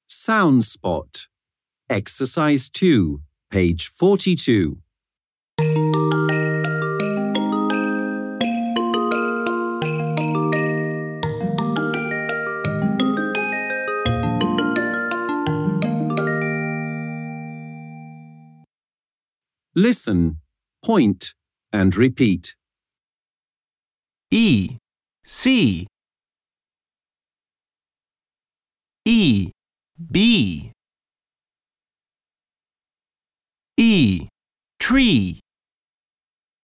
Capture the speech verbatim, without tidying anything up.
Sound spot. Exercise two, page forty-two. Listen, point, and repeat. E, C. E, B. E, tree.